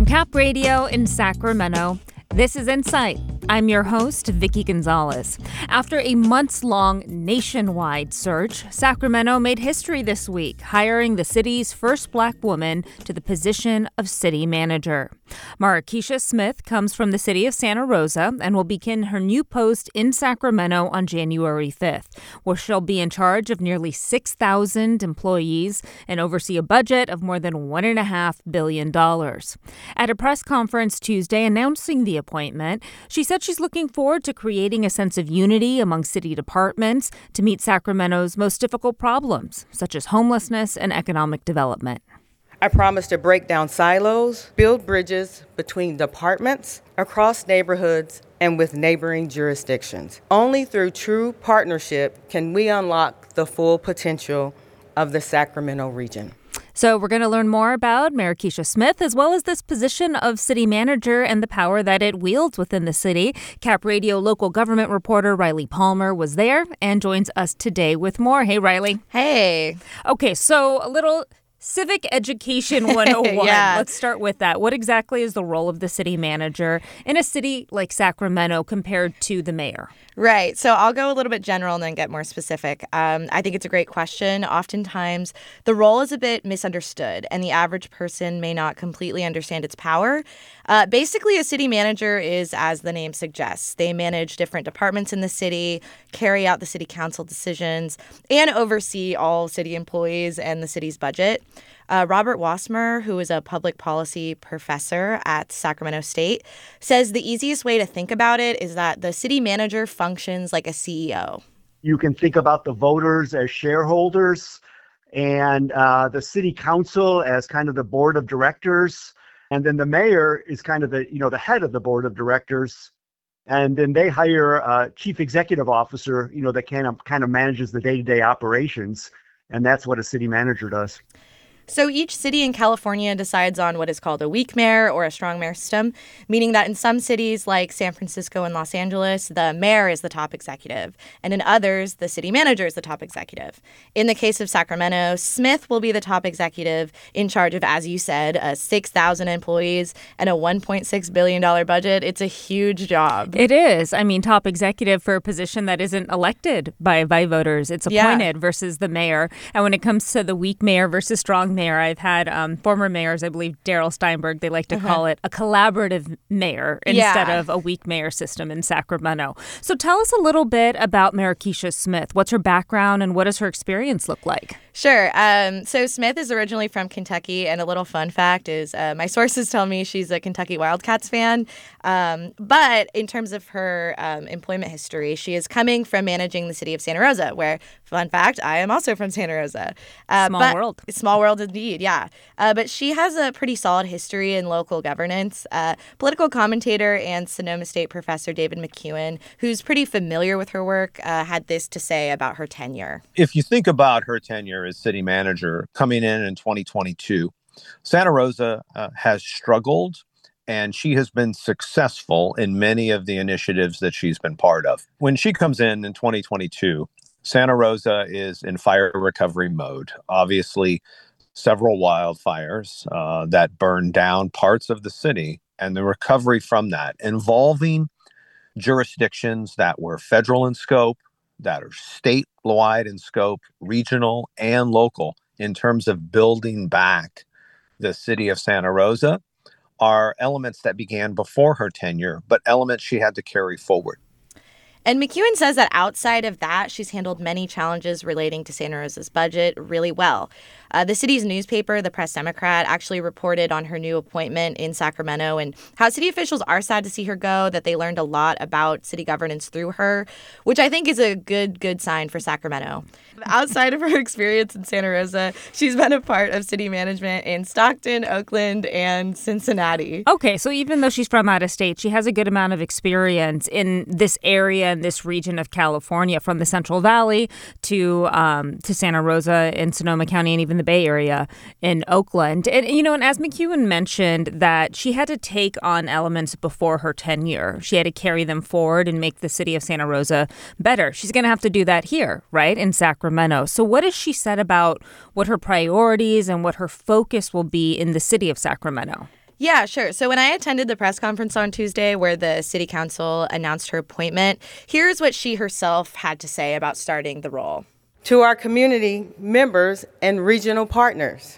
From Cap Radio in Sacramento, this is Insight. I'm your host, Vicky Gonzalez. After a months-long nationwide search, Sacramento made history this week, hiring the city's first Black woman to the position of city manager. Marikesha Smith comes from the city of Santa Rosa and will begin her new post in Sacramento on January 5th, where she'll be in charge of nearly 6,000 employees and oversee a budget of more than $1.5 billion. At a press conference Tuesday announcing the appointment, she said she's looking forward to creating a sense of unity among city departments to meet Sacramento's most difficult problems, such as homelessness and economic development. I promise to break down silos, build bridges between departments, across neighborhoods, and with neighboring jurisdictions. Only through true partnership can we unlock the full potential of the Sacramento region. So we're going to learn more about Marikesha Smith, as well as this position of city manager and the power that it wields within the city. Cap Radio local government reporter Riley Palmer was there and joins us today with more. Hey, Riley. Hey. Okay, so a little Civic Education 101. Yeah. Let's start with that. What exactly is the role of the city manager in a city like Sacramento compared to the mayor? Right. So I'll go a little bit general and then get more specific. I think it's a great question. Oftentimes, the role is a bit misunderstood, and the average person may not completely understand its power. Basically, a city manager is, as the name suggests, they manage different departments in the city, carry out the city council decisions, and oversee all city employees and the city's budget. Robert Wasmer, who is a public policy professor at Sacramento State, says the easiest way to think about it is that the city manager functions like a CEO. You can think about the voters as shareholders and the city council as kind of the board of directors. And then the mayor is kind of the head of the board of directors. And then they hire a chief executive officer, that kind of manages the day-to-day operations. And that's what a city manager does. So each city in California decides on what is called a weak mayor or a strong mayor system, meaning that in some cities like San Francisco and Los Angeles, the mayor is the top executive, and in others, the city manager is the top executive. In the case of Sacramento, Smith will be the top executive in charge of, as you said, 6,000 employees and a $1.6 billion budget. It's a huge job. It is. I mean, top executive for a position that isn't elected by voters. It's appointed versus the mayor. And when it comes to the weak mayor versus strong mayor, I've had former mayors, I believe Darrell Steinberg, they like to call it a collaborative mayor instead of a weak mayor system in Sacramento. So tell us a little bit about Marikesha Smith. What's her background and what does her experience look like? Sure. So Smith is originally from Kentucky, and a little fun fact is my sources tell me she's a Kentucky Wildcats fan. But in terms of her employment history, she is coming from managing the city of Santa Rosa, where, fun fact, I am also from Santa Rosa. Small world. Small world indeed, yeah. But she has a pretty solid history in local governance. Political commentator and Sonoma State professor David McEwen, who's pretty familiar with her work, had this to say about her tenure. If you think about her tenure as city manager coming in 2022, Santa Rosa has struggled, and she has been successful in many of the initiatives that she's been part of. When she comes in 2022, Santa Rosa is in fire recovery mode. Obviously, several wildfires that burned down parts of the city, and the recovery from that, involving jurisdictions that were federal in scope, that are statewide in scope, regional and local, in terms of building back the city of Santa Rosa, are elements that began before her tenure, but elements she had to carry forward. And McEwen says that outside of that, she's handled many challenges relating to Santa Rosa's budget really well. The city's newspaper, the Press Democrat, actually reported on her new appointment in Sacramento and how city officials are sad to see her go, that they learned a lot about city governance through her, which I think is a good sign for Sacramento. Outside of her experience in Santa Rosa, she's been a part of city management in Stockton, Oakland, and Cincinnati. Okay, so even though she's from out of state, she has a good amount of experience in this area and this region of California, from the Central Valley to Santa Rosa in Sonoma County and even the Bay Area in Oakland. And, and as McEwen mentioned, that she had to take on elements before her tenure. She had to carry them forward and make the city of Santa Rosa better. She's going to have to do that here, right, in Sacramento. So what has she said about what her priorities and what her focus will be in the city of Sacramento? Yeah, sure. So when I attended the press conference on Tuesday where the city council announced her appointment, here's what she herself had to say about starting the role. To our community members and regional partners,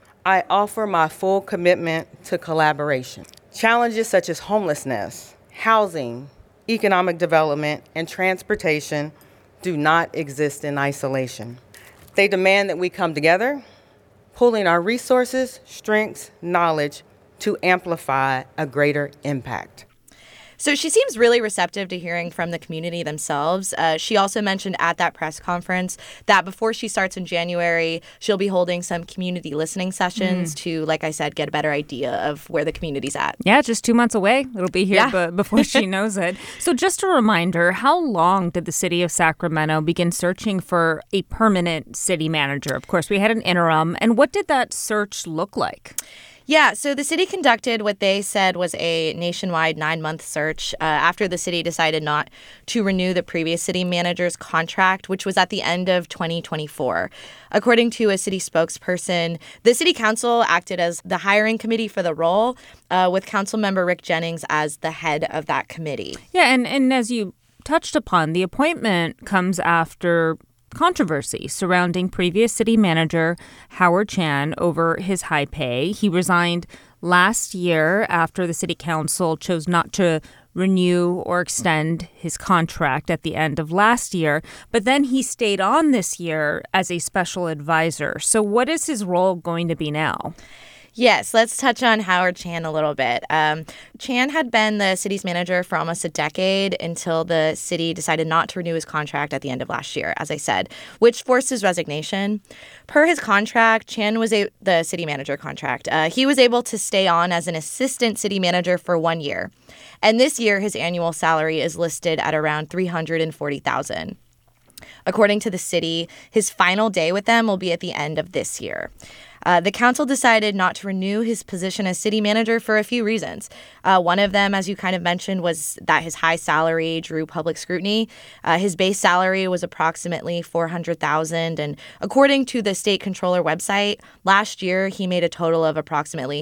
I offer my full commitment to collaboration. Challenges such as homelessness, housing, economic development, and transportation do not exist in isolation. They demand that we come together, pooling our resources, strengths, knowledge to amplify a greater impact. So she seems really receptive to hearing from the community themselves. She also mentioned at that press conference that before she starts in January, she'll be holding some community listening sessions to, like I said, get a better idea of where the community's at. Yeah, just 2 months away. It'll be here before she knows it. So just a reminder, how long did the city of Sacramento begin searching for a permanent city manager? Of course, we had an interim. And what did that search look like? Yeah, so the city conducted what they said was a nationwide 9-month search after the city decided not to renew the previous city manager's contract, which was at the end of 2024. According to a city spokesperson, the city council acted as the hiring committee for the role, with council member Rick Jennings as the head of that committee. Yeah, and as you touched upon, the appointment comes after controversy surrounding previous city manager Howard Chan over his high pay. He resigned last year after the city council chose not to renew or extend his contract at the end of last year, but then he stayed on this year as a special advisor. So what is his role going to be now? Yes, let's touch on Howard Chan a little bit. Chan had been the city's manager for almost a decade until the city decided not to renew his contract at the end of last year, as I said, which forced his resignation. Per his contract, Chan was the city manager contract. He was able to stay on as an assistant city manager for 1 year. And this year, his annual salary is listed at around $340,000. According to the city, his final day with them will be at the end of this year. The council decided not to renew his position as city manager for a few reasons. One of them, as you kind of mentioned, was that his high salary drew public scrutiny. His base salary was approximately $400,000, and according to the state controller website, last year he made a total of approximately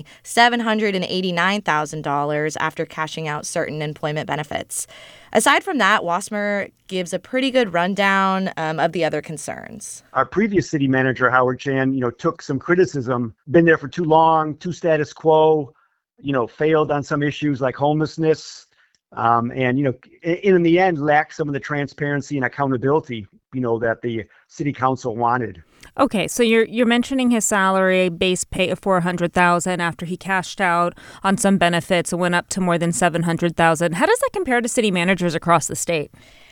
$789,000 after cashing out certain employment benefits. Aside from that, Wasmer gives a pretty good rundown of the other concerns. Our previous city manager, Howard Chan, took some criticism, been there for too long, too status quo, failed on some issues like homelessness, and, in the end, lacked some of the transparency and accountability, that the city council wanted. Okay, so you're mentioning his salary, base pay of $400,000 after he cashed out on some benefits and went up to more than $700,000. How does that compare to city managers across the state?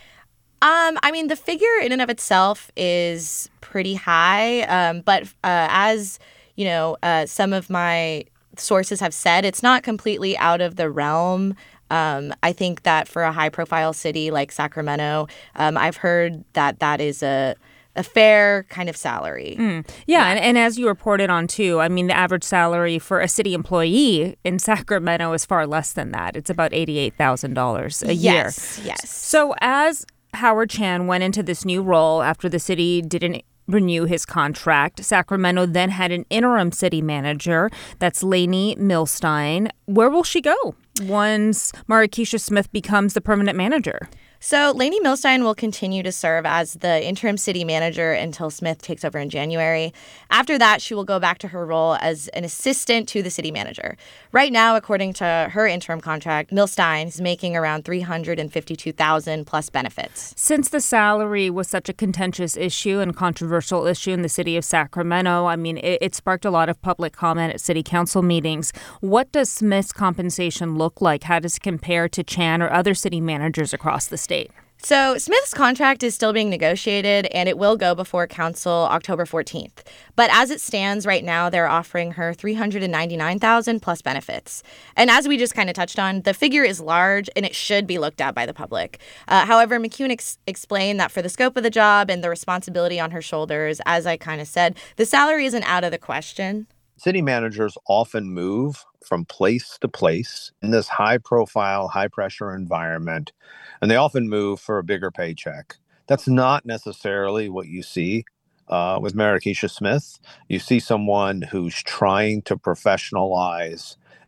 The figure in and of itself is pretty high, but as some of my sources have said, it's not completely out of the realm. I think that for a high-profile city like Sacramento, I've heard that is a fair kind of salary. Yeah, and as you reported on, too, the average salary for a city employee in Sacramento is far less than that. It's about $88,000 a year. Yes. So as Howard Chan went into this new role after the city didn't renew his contract, Sacramento then had an interim city manager. That's Lainey Milstein. Where will she go once Marikesha Smith becomes the permanent manager? So Lainey Milstein will continue to serve as the interim city manager until Smith takes over in January. After that, she will go back to her role as an assistant to the city manager. Right now, according to her interim contract, Milstein is making around $352,000 plus benefits. Since the salary was such a contentious issue and controversial issue in the city of Sacramento, it sparked a lot of public comment at city council meetings. What does Smith's compensation look like? How does it compare to Chan or other city managers across the state? So Smith's contract is still being negotiated, and it will go before council October 14th. But as it stands right now, they're offering her $399,000 plus benefits. And as we just kind of touched on, the figure is large, and it should be looked at by the public. However, McCune explained that for the scope of the job and the responsibility on her shoulders, as I kind of said, the salary isn't out of the question. City managers often move from place to place in this high-profile, high-pressure environment, and they often move for a bigger paycheck. That's not necessarily what you see with Marikesha Smith. You see someone who's trying to professionalize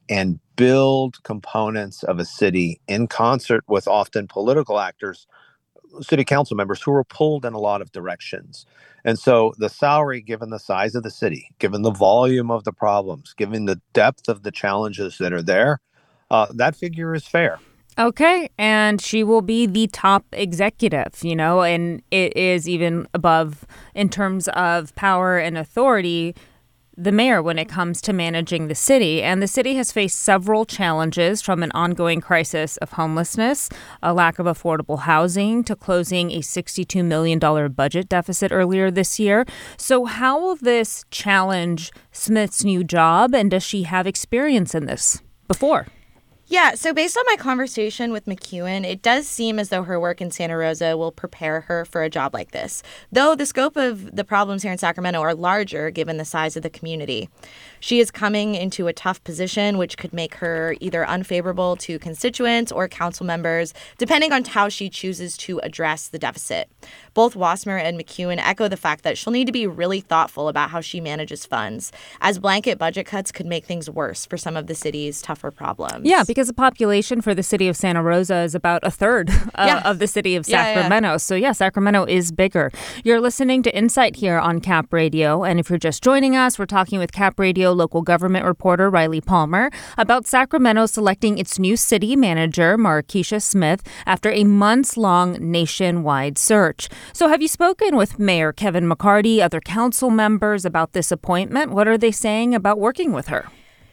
and build components of a city in concert with often political actors, city council members who were pulled in a lot of directions. And so the salary, given the size of the city, given the volume of the problems, given the depth of the challenges that are there, that figure is fair. Okay, and she will be the top executive, and it is even above, in terms of power and authority, the mayor when it comes to managing the city. And the city has faced several challenges, from an ongoing crisis of homelessness, a lack of affordable housing, to closing a $62 million budget deficit earlier this year. So how will this challenge Smith's new job, and does she have experience in this before? Yeah, so based on my conversation with McEwen, it does seem as though her work in Santa Rosa will prepare her for a job like this, though the scope of the problems here in Sacramento are larger given the size of the community. She is coming into a tough position, which could make her either unfavorable to constituents or council members, depending on how she chooses to address the deficit. Both Wasmer and McEwen echo the fact that she'll need to be really thoughtful about how she manages funds, as blanket budget cuts could make things worse for some of the city's tougher problems. Yeah, because the population for the city of Santa Rosa is about a third of the city of Sacramento. Yeah. So, Sacramento is bigger. You're listening to Insight here on Cap Radio. And if you're just joining us, we're talking with Cap Radio local government reporter Riley Palmer about Sacramento selecting its new city manager, Markeisha Smith, after a months-long nationwide search. So have you spoken with Mayor Kevin McCarty, other council members about this appointment? What are they saying about working with her?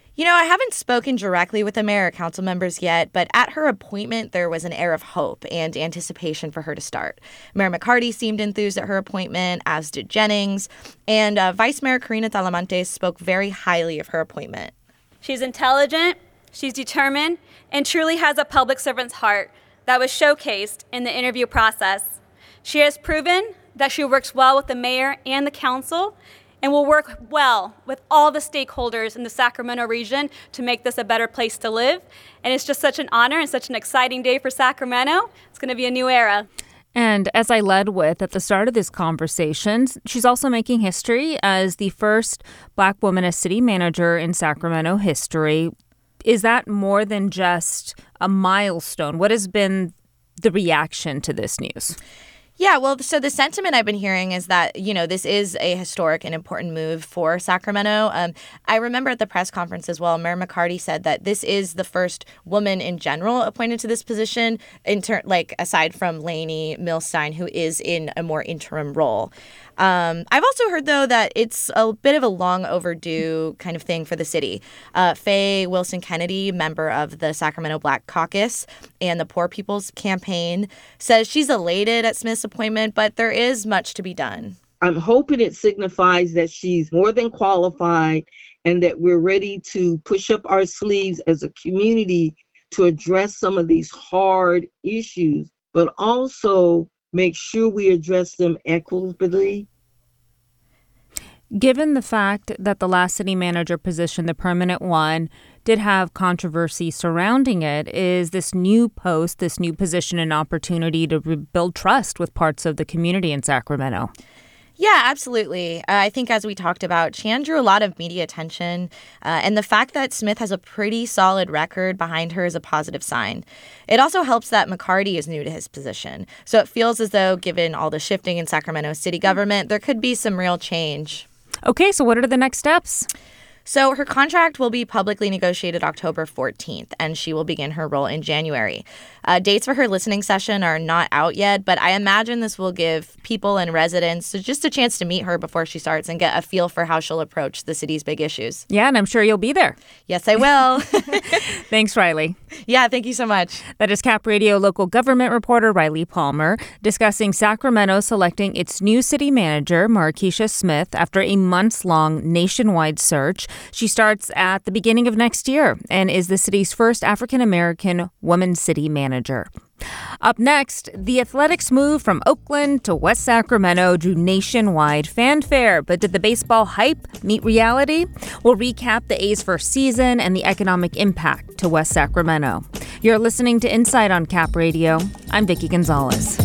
I haven't spoken directly with the mayor or council members yet, but at her appointment, there was an air of hope and anticipation for her to start. Mayor McCarty seemed enthused at her appointment, as did Jennings, and Vice Mayor Karina Talamantes spoke very highly of her appointment. She's intelligent, she's determined, and truly has a public servant's heart that was showcased in the interview process. She has proven that she works well with the mayor and the council, and will work well with all the stakeholders in the Sacramento region to make this a better place to live. And it's just such an honor and such an exciting day for Sacramento. It's going to be a new era. And as I led with at the start of this conversation, she's also making history as the first Black woman as city manager in Sacramento history. Is that more than just a milestone? What has been the reaction to this news? Yeah, well, so the sentiment I've been hearing is that, this is a historic and important move for Sacramento. I remember at the press conference as well, Mayor McCarty said that this is the first woman in general appointed to this position, aside from Lainey Milstein, who is in a more interim role. I've also heard, though, that it's a bit of a long overdue kind of thing for the city. Faye Wilson Kennedy, member of the Sacramento Black Caucus and the Poor People's Campaign, says she's elated at Smith's appointment, but there is much to be done. I'm hoping it signifies that she's more than qualified and that we're ready to push up our sleeves as a community to address some of these hard issues, but also make sure we address them equitably. Given the fact that the last city manager position, the permanent one, did have controversy surrounding it, is this new post, this new position, an opportunity to rebuild trust with parts of the community in Sacramento? Yeah, absolutely. I think as we talked about, Chan drew a lot of media attention, and the fact that Smith has a pretty solid record behind her is a positive sign. It also helps that McCarty is new to his position, so it feels as though, given all the shifting in Sacramento city government, there could be some real change. Okay, so what are the next steps? So her contract will be publicly negotiated October 14th, and she will begin her role in January. Dates for her listening session are not out yet, but I imagine this will give people and residents just a chance to meet her before she starts and get a feel for how she'll approach the city's big issues. Yeah, and I'm sure you'll be there. Yes, I will. Thanks, Riley. Yeah, thank you so much. That is Cap Radio local government reporter Riley Palmer discussing Sacramento selecting its new city manager, Markeisha Smith, after a months-long nationwide search. She starts at the beginning of next year and is the city's first African-American woman city manager. Up next, the Athletics move from Oakland to West Sacramento drew nationwide fanfare, but did the baseball hype meet reality? We'll recap the A's first season and the economic impact to West Sacramento. You're listening to Insight on Cap Radio. I'm Vicki Gonzalez.